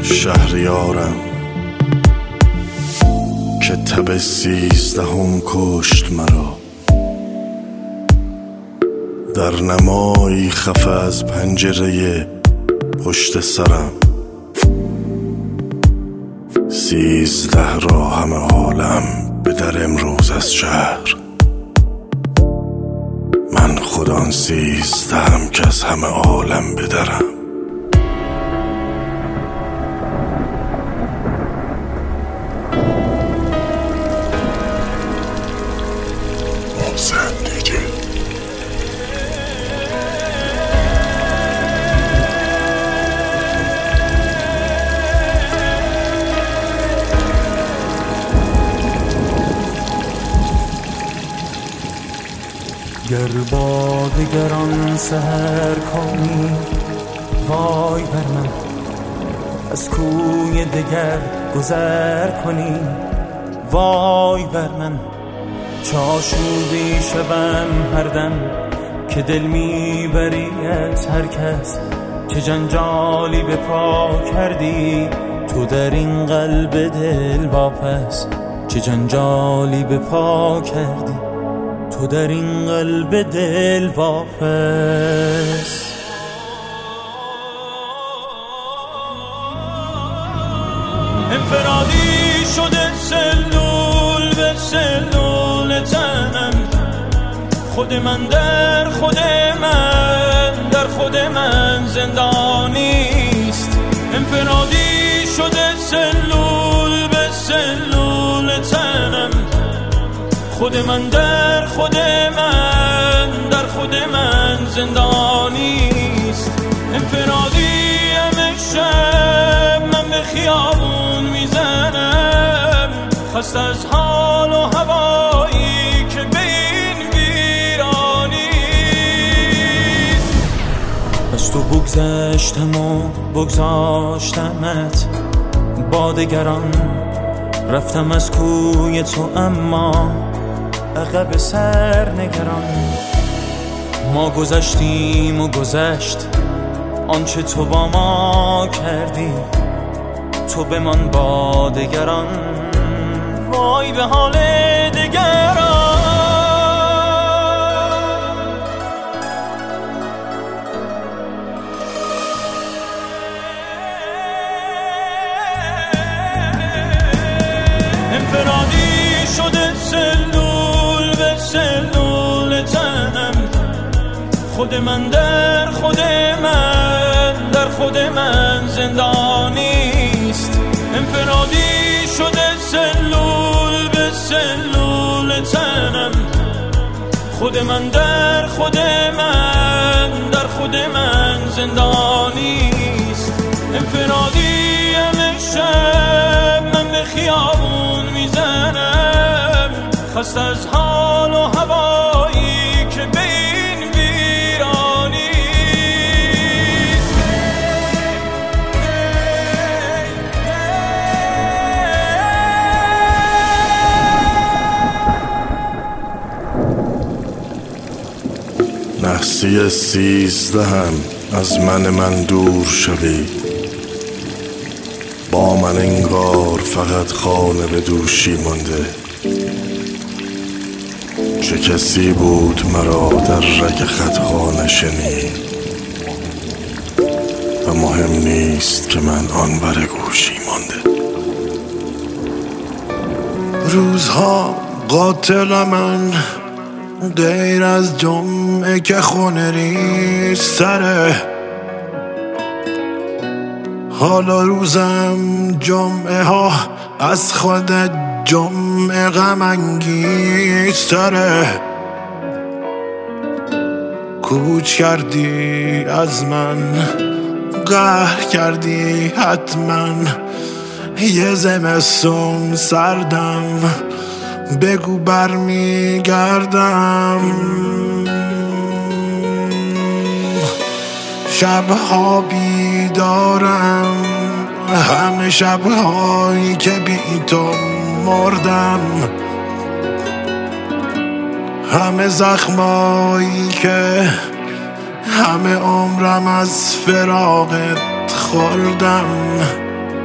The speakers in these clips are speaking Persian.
شهریارم که تب 13 کشت مرا، در نمایی خفه از پنجره پشت سرم. 13 را همه عالم به در امروز از شهر، من خودان 13 که از همه عالم بدرم. گر با دگران سحر کنی وای بر من، از کوی دگر گذر کنی وای بر من. چاشوبی شوم هر دم که دل میبری از هر کس، چه جنجالی به پا کردی تو در این قلب دل واپس، چه جنجالی به پا کردی تو در این قلب دل واپس. انفرادی شده سلول به سلول تنم، خود من در خود من در خود من زندانیست. انفرادی شده سلول به سلول تنم، خود من در خود من در خود من زندانیست. انفرادیم شب من به خیابون میزنم، خست از حال و هوایی که به این ویرانیست. از تو بگذشتم و بگذاشتمت با دگران، رفتم از کوی تو اما عقب سر نگران. ما گذشتیم و گذشت آنچه تو با ما کردی، تو بمان با دگران وای به حال دگران. انفرادی شده سلول به سلول تنم، خود من در خود من در خود من زندانیست. انفرادی شده سلول به سلول تنم، خود من در خود من در خود من زندانیست. انفرادی شب من به خیابون میزنم، خست از حال و هوایی که به این ویرانیست. نحسی 13 از من دور شوید، با من انگار فقط خانه به دوشی مانده. چه کسی بود مرا در رگ خطها نشنید و مهم نیست که من آن بر گوشی مانده. روزها قاتل من غیر از جمعه که خونه ریز سره، حالا روزم جمعه ها از خود جمعه غم انگیز تره. کوچ کردی از من، قهر کردی حتما، یه زمستون سردم، بگو برمیگردم. شبها بیدارم، همه شبهایی که بی تو مردم، همه زخمایی که همه عمرم از فراقت خوردم.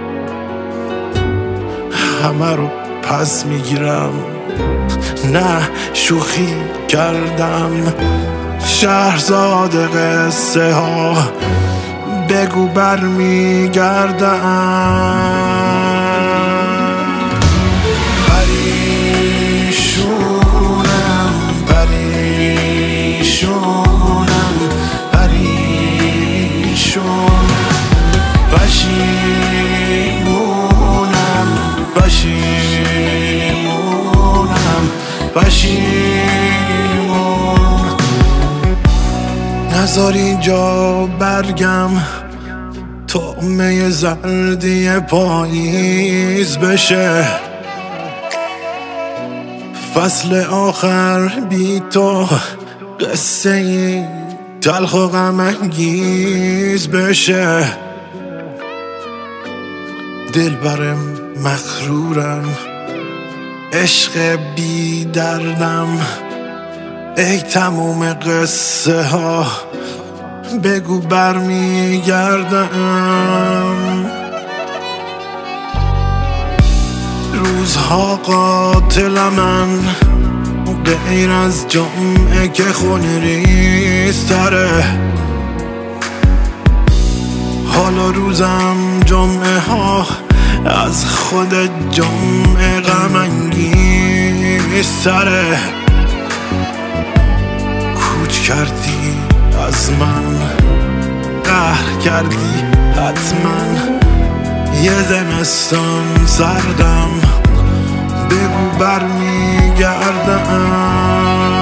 همه رو پس میگیرم، نه شوخی کردم. شهرزاد قصه ها بگو برمیگردم. پریشونم پریشونم پریشون، پشیمونم پشیمونم پشیمون. نذار اینجا برگم طعمه زردی پاییز بشه، فصل آخر بی تو قصه ای تلخ و غم انگیز بشه. دلبرم مغرورم، عشق بی دردم، ای تموم قصه ها بگو برمیگردم. روزها قاتل من غیر از جمعه که خونریزتره، حالا روزم جمعه ها از خود جمعه غم انگیزتره. کوچ کردی از من، قهر کردی حتما، یه زمستان سردم بگو برمیگردم.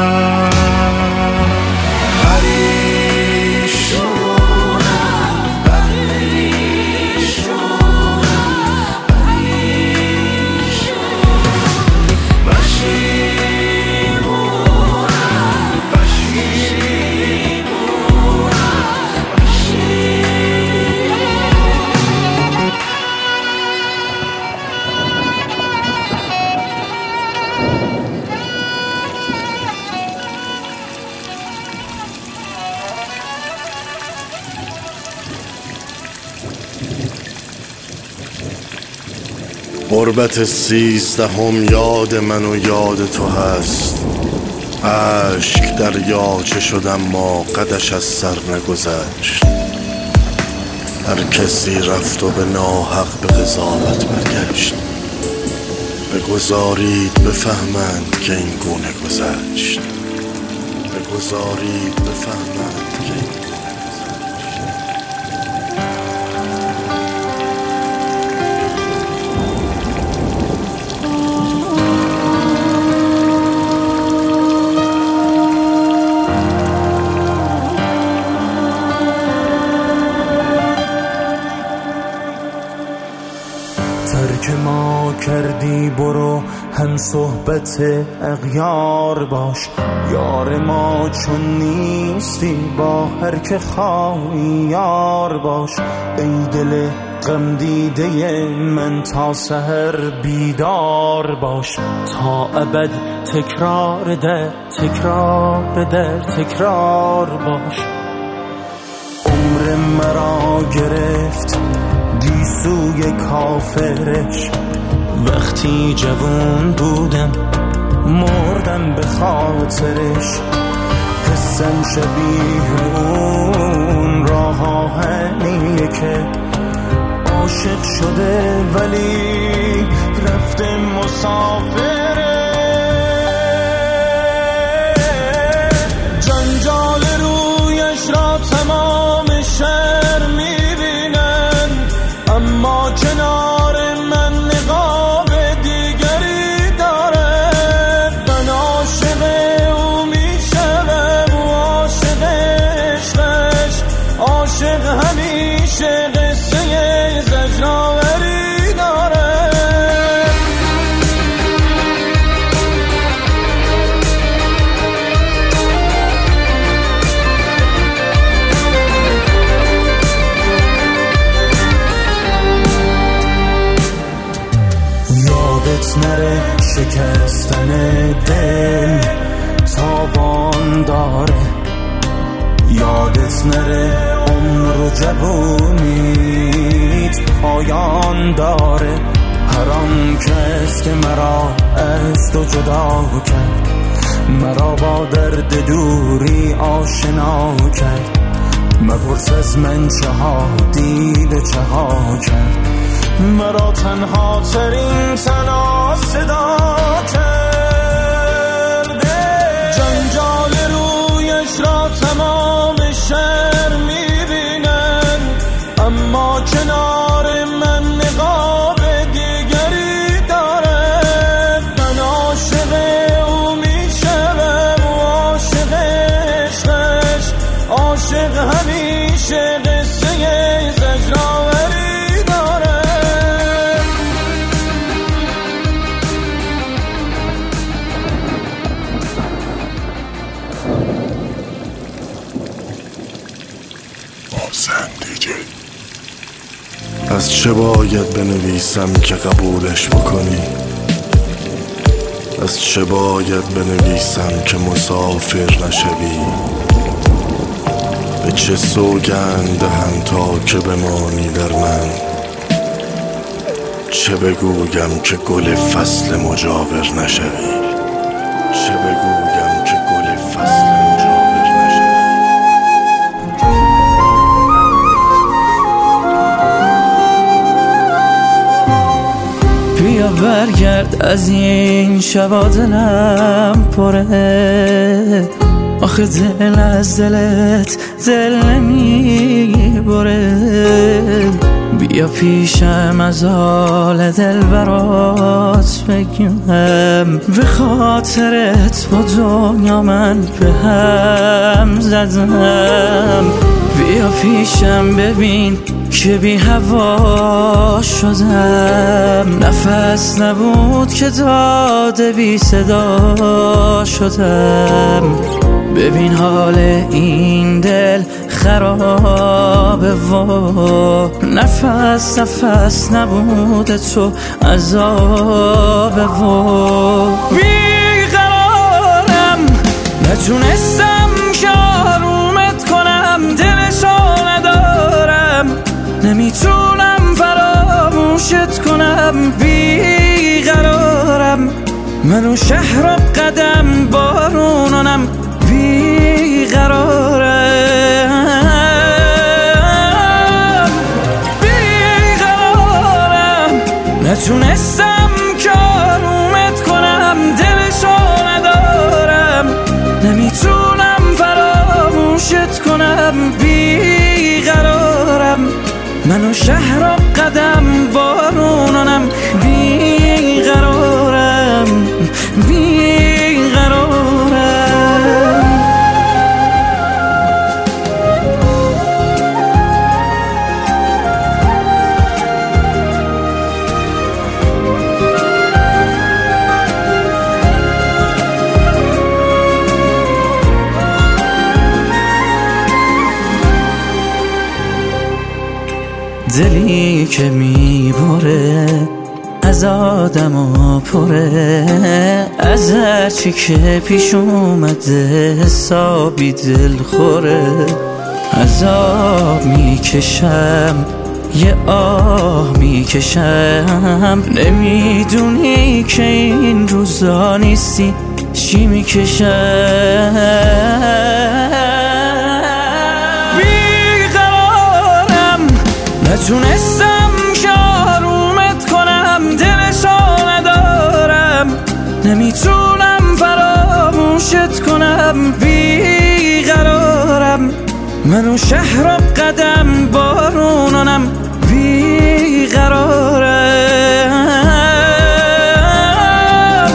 غربت 13 یاد من و یاد تو هست. عشق دریاچه شدم ما قدش از سر نگذشت. هر کسی رفت و به ناحق به قضاوت برگشت. بگذارید بفهمند که این گونه گذشت. بگذارید بفهمند که این گونه گذشت. ترک ما کردی برو هم صحبت اغیار باش، یار ما چون نیستی با هر که خواهی یار باش. ای دل غم دیده من تا سحر بیدار باش، تا ابد تکرار در تکرار در تکرار باش. عمر مرا گرفت گیسوی کافرش، وقتی جوان بودم مردم به خاطرش. حسم شبیه اون راه آهنیه که عاشق شده ولی رفته مسافره. جنجال رویش را تمام شهر میبینن، اما کنار من نقاب دیگری داره. من عاشق او میشم و عاشق عشقش، عاشق همیشه قصه زجرآوری داره. یادت نره شکستن دل تاوان داره، یادت نره عمر و جوونیت پایان داره. هر آن کس که مرا از تو جدا کرد، مرا با درد دوری آشنا کرد. مپرس از من چه ها دیده چه ها کرد، مرا تنها ترین تنها صدا کرده. جنجال رویش را تمام شهر میبینن، اما کنار من نقاب دیگری دارد. من عاشق او میشوم و عاشق عشقش، عاشق همیشه قصه زجرآوری داره. از چه باید بنویسم که قبولش بکنی؟ از چه باید بنویسم که مسافر نشوی؟ به چه سوگند دهم تا که بمانی در من؟ چه بگویم که گل فصل مجاور نشوی؟ چه بگویم که گل فصل مجاور نشوی؟ بیا برگرد از این شبا دلم پره، آخه دل از دلت دل نمیبره. بیا پیشم از حال دل برات بگم، به خاطرت با دنیا من به هم زدم. بیا پیشم ببین که بی هوا شدم، نفس نبود که داده بی صدا شدم. ببین حال این دل خرابه و نفس نبود تو عذابه و بیقرارم، نتونستم که آرومت کنم، دلشو ندارم، نمیتونم فراموشت کنم. بیقرارم، منو شهر و قدم بارونانم. بیقرارم، نتونستم که آرومت کنم، دلشو ندارم، نمیتونم فراموشت کنم. بیقرارم، منو شهر و قدم بارونانم. بیقرارم، دلی که میبره از آدم و پره، از هرچی که پیش اومده حسابی دل خوره. عذاب میکشم یه آه میکشم، نمیدونی که این روزا نیستی چی میکشم. نتونستم که آرومت کنم، دلشو ندارم، نمیتونم فراموشت کنم. بیقرارم، منو شهر و قدم بارونانم. بیقرارم،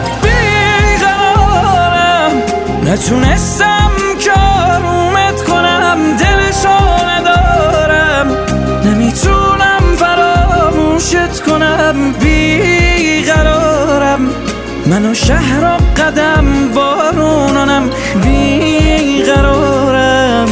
نتونستم که آرومت کنم، دلشو ندارم، نمیتونم فراموشت کنم. بیقرارم، منو شهر و قدم بارونانم. بیقرارم،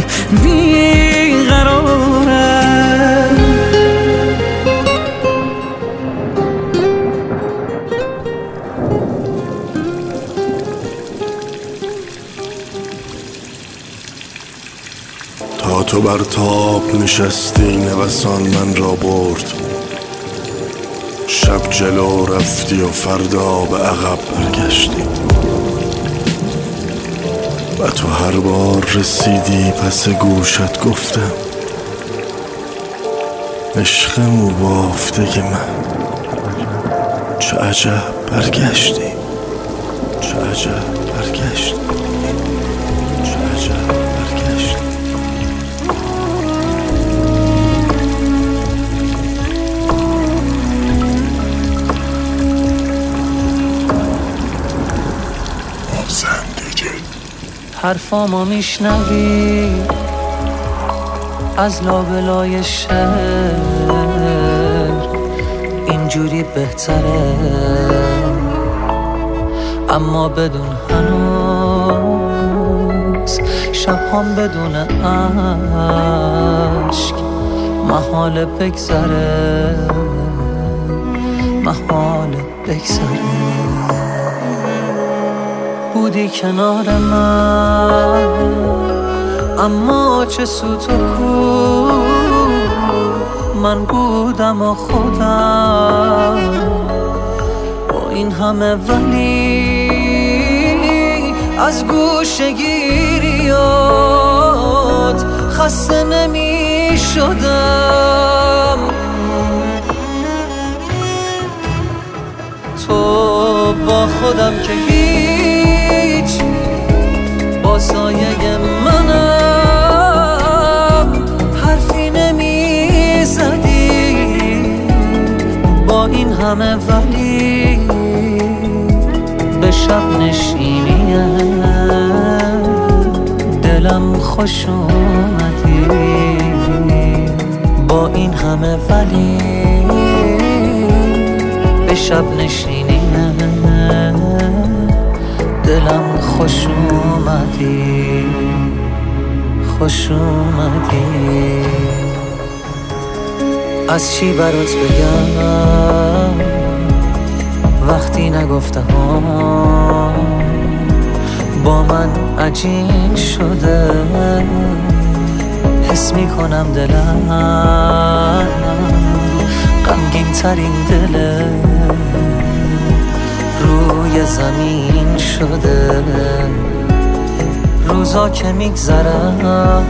تا تو بر تاب نشستی نوسان من را برد، شب جلو رفتی و فردا به عقب برگشتی و تو هر بار رسیدی پس گوشت گفتم عشقمو بافته که من چه عجب برگشتی، چه عجب برگشتی، چه عجب برگشتی. حرفامو میشنوی از لابلای شهر، اینجوری بهتره اما بدون هنوز شبهام بدون عشق محال بگذره، محال بگذره. بودی کنار من اما چه سوت و کو، من بودم و خودم با این همه ولی از گوشه‌گیریات خسته نمی شدم. تو با خودم که هیچ با سایه منم حرفی نمی زدی، با این همه ولی به شب نشینی دلم خوش اومدی، با این همه ولی به شب نشینی دلم خوش اومدی، خوش اومدی. از چی برات بگم وقتی نگفته ها با من عجین شده، حس میکنم دلم غمگین ترین دله روی زمین شده. روزا که میگذرن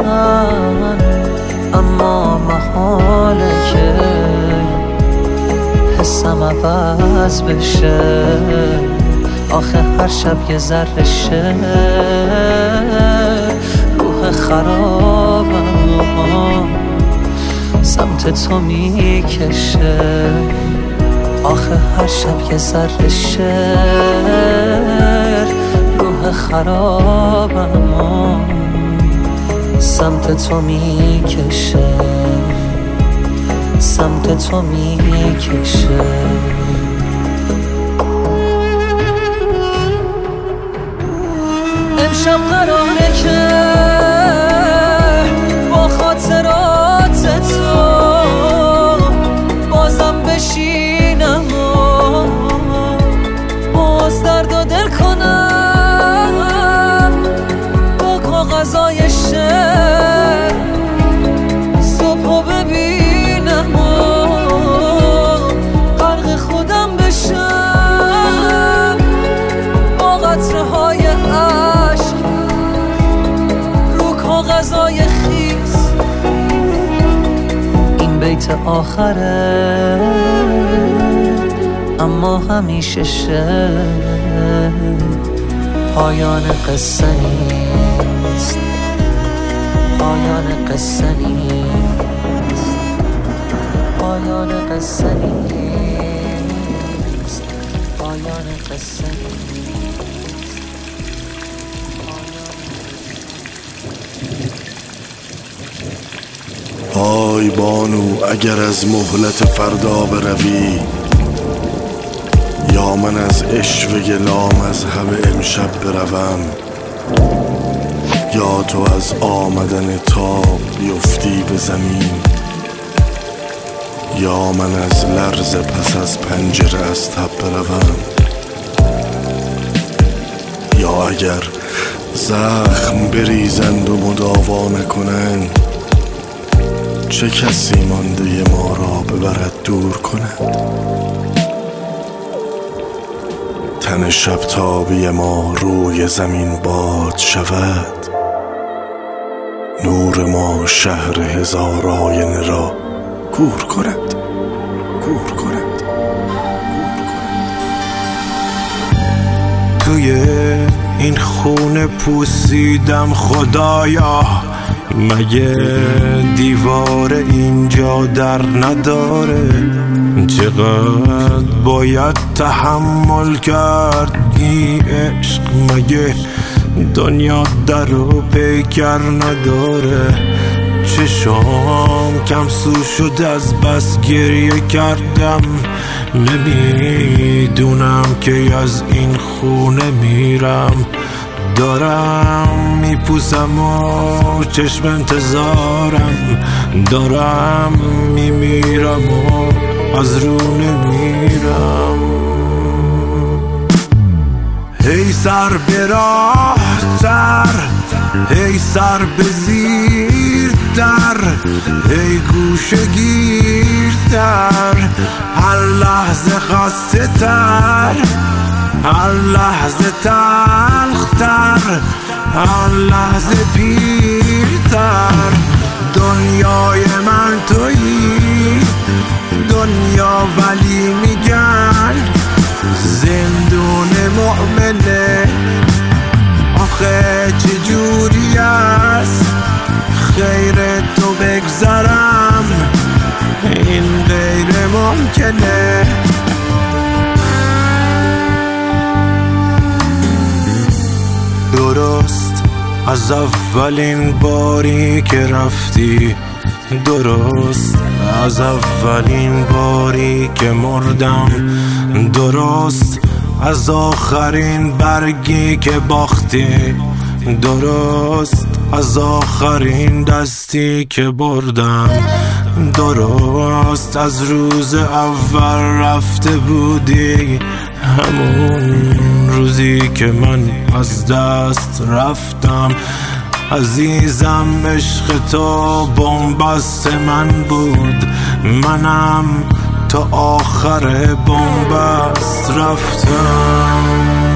اما محاله که حسم عوض بشه، آخه هر شب یه ذره شه روح خرابم سمت تو میکشه، آخه هر شب یه ذره شعر روح خرابم سمت تو میکشه، سمت تو میکشه. امشب قراره که با خاطرات تو بازم بشینم و باز درد و دل کنم با کاغذای شعر، صبحو ببینم و غرق خودم بشم با قطره های عشق رو کاغذای خیس. این بیت آخره اما همیشه پایان قصه نیست، پایان قصه نیست، پایان قصه نیست، پایان قصه نیست. آی بانو اگر از مهلت فردا بروی، یا من از عشوه لامذهب امشب بروم، یا تو از آمدن تاب بیفتی به زمین، یا من از لرز پس از پنجره از تب بروم، یا اگر زخم بریزند و مداوا نکنند چه کسی مانده ما را به ببرد دور کند. تن شب تابی ما روی زمین باد شود، نور ما شهر هزار آینه را کور کند، کور کند. توی این خونه پوسیدم خدایا، مگه دیوار اینجا در نداره؟ چقدر باید تحمل کرد این عشق، مگه دنیا در و پیکر نداره؟ چشام کم سو شد از بس گریه کردم، نمیدونم که از این خونه میرم. دارم میپوسم و چشم انتظارم، دارم میمیرم و از رو نمیرم. هی سر به راه تر، هی سر به زیر در، هی گوشه گیرتر، هر لحظه خسته تر، هر لحظه تلختر، هر لحظه پیرتر. دنیای من تویی دنیا، ولی میگن زندون مؤمنه. آخه چجوری است خیر تو بگذرم، این غیر ممکنه. درست از اولین باری که رفتی، درست از اولین باری که مردم، درست از آخرین برگی که باختی، درست از آخرین دستی که بردم، درست از روز اول رفته بودی، همون روزی که من از دست رفتم. عزیزم عشق تو بن‌بست من بود، منم تا آخر بن‌بست رفتم.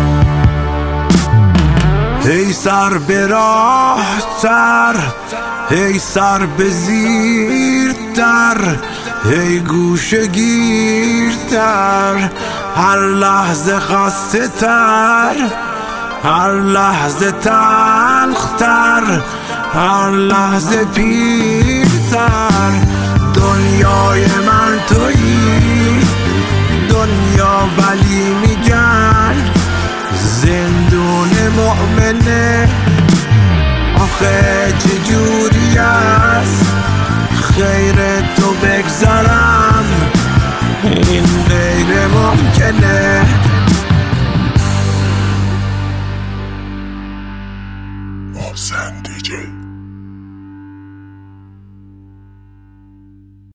هی سر به راه تر، هی سر به زیر در، هی گوشه گیرتر، هر لحظه خسته تر، هر لحظه تلختر، هر لحظه پیرتر. دنیای من تویی دنیا، ولی میگن زندون مؤمنه. آخه چجوری است خیر تو بگذرم، این غیر ممکنه. محسن دیجی